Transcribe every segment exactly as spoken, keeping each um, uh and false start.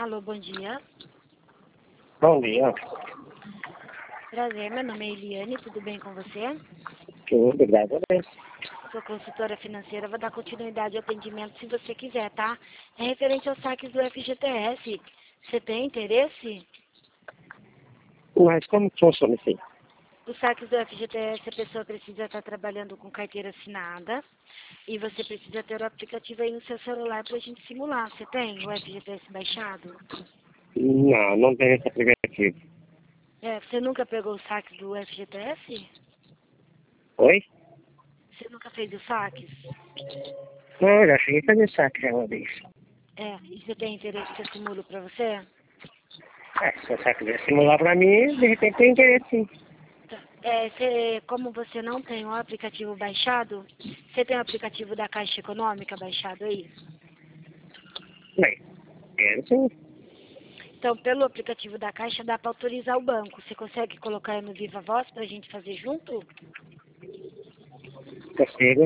Alô, bom dia. Bom dia. Prazer, meu nome é Eliane, tudo bem com você? Tudo, graças a Deus. Sou consultora financeira, vou dar continuidade ao atendimento se você quiser, tá? É referente aos saques do F G T S. Você tem interesse? Mas como que funciona isso aí? Os saques do F G T S, a pessoa precisa estar trabalhando com carteira assinada e você precisa ter o aplicativo aí no seu celular pra gente simular. Você tem o F G T S baixado? Não, não tem esse aplicativo. É, você nunca pegou os saques do F G T S? Oi? Você nunca fez os saques? Não, eu já cheguei a fazer saque já uma vez. É, e você tem interesse que eu simulo pra você? É, se você quiser simular pra mim, de repente tem interesse sim. Tá. É, você, como você não tem o aplicativo baixado, você tem o aplicativo da Caixa Econômica baixado aí? Bem, quero sim. Então, pelo aplicativo da Caixa, dá para autorizar o banco. Você consegue colocar aí no Viva Voz para a gente fazer junto? Consigo.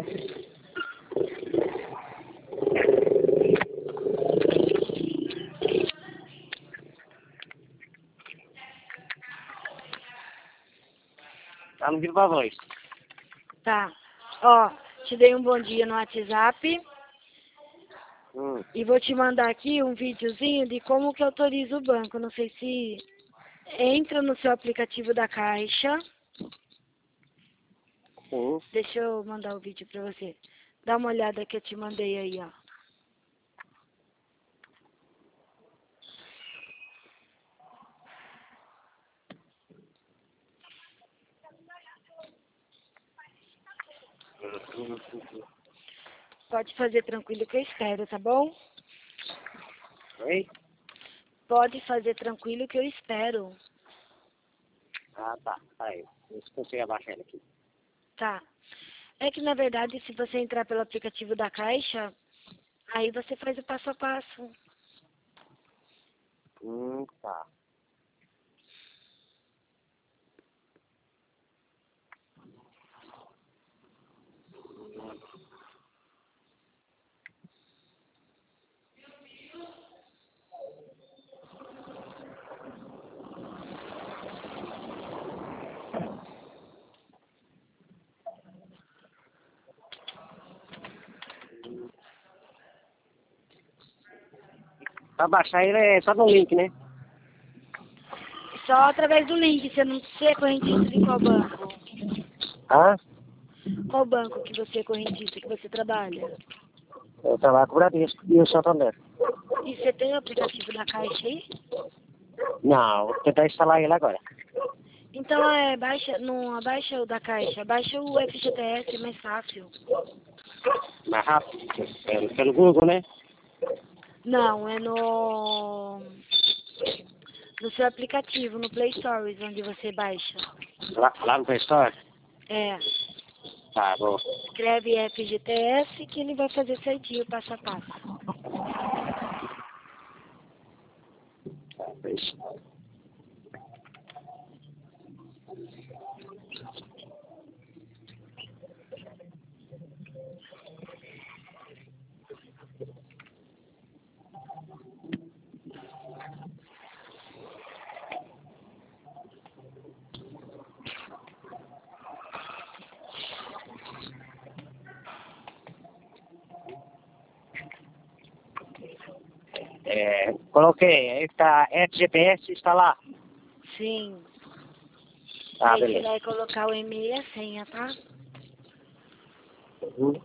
Tá no Viva Voz. Tá. Ó, te dei um bom dia no WhatsApp Hum. e vou te mandar aqui um videozinho de como que autoriza o banco. Não sei se entra no seu aplicativo da Caixa. Sim. Deixa eu mandar o vídeo para você. Dá uma olhada que eu te mandei aí, ó. Pode fazer tranquilo que eu espero, tá bom? Oi? Pode fazer tranquilo que eu espero. Ah, tá. Aí, eu consigo abaixar ele aqui. Tá. É que, na verdade, se você entrar pelo aplicativo da Caixa, aí você faz o passo a passo. Hum, tá. Pra baixar ele é só no link, né? Só através do link. Você não você é correntista de qual banco? Ah, Qual banco que você é correntista, que você trabalha? eu trabalho com o Bradesco e o Santander. E você tem o aplicativo da Caixa aí? Não, vou tentar instalar ele agora. Então, é, baixa, não abaixa o da Caixa, baixa o F G T S, é mais fácil. Mais rápido, pelo, pelo Google, né? Não, é no... no seu aplicativo, no Play Stories, onde você baixa. Lá, lá no Play Store? É, Tá, bom. escreve F G T S que ele vai fazer certinho, passo a passo. Tá, Play Store. É, coloquei, aí tá F G P S, está lá. Sim. Tá, Aí você beleza. vai colocar o e-mail e a senha, tá? Uhum.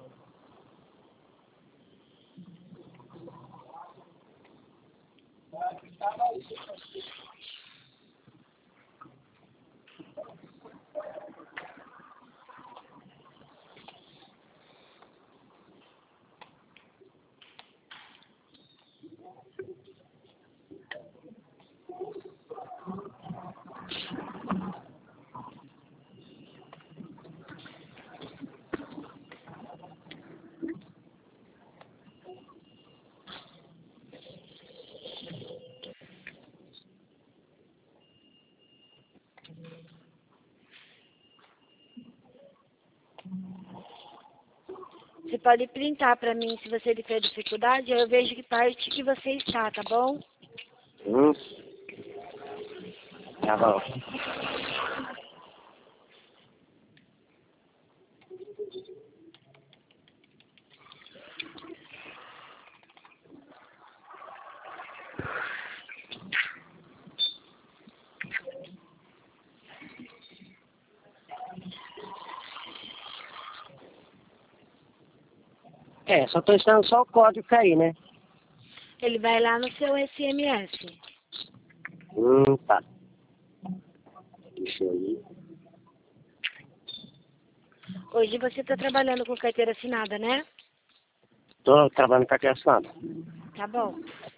Você pode printar pra mim se você tiver dificuldade, aí eu vejo que parte que você está, tá bom? Hum. Tá bom. É, só tô esperando só o código cair, né? Ele vai lá no seu S M S. Hum, tá. Deixa eu ir. Hoje você está trabalhando com carteira assinada, né? Tô trabalhando com a criança. Tá bom.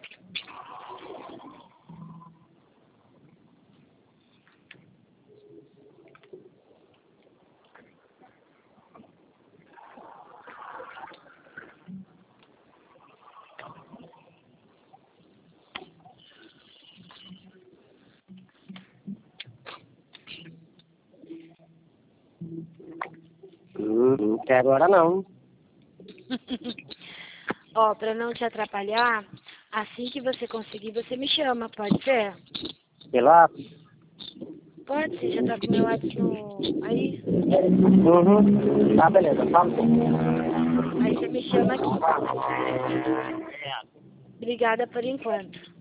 Hum, até agora não. Ó, para não te atrapalhar, assim que você conseguir, você me chama, pode ser? Pela... Pode, você já tá com o meu WhatsApp no... aí? Uhum. Tá, beleza. Fala. Aí você me chama aqui. Obrigada por enquanto.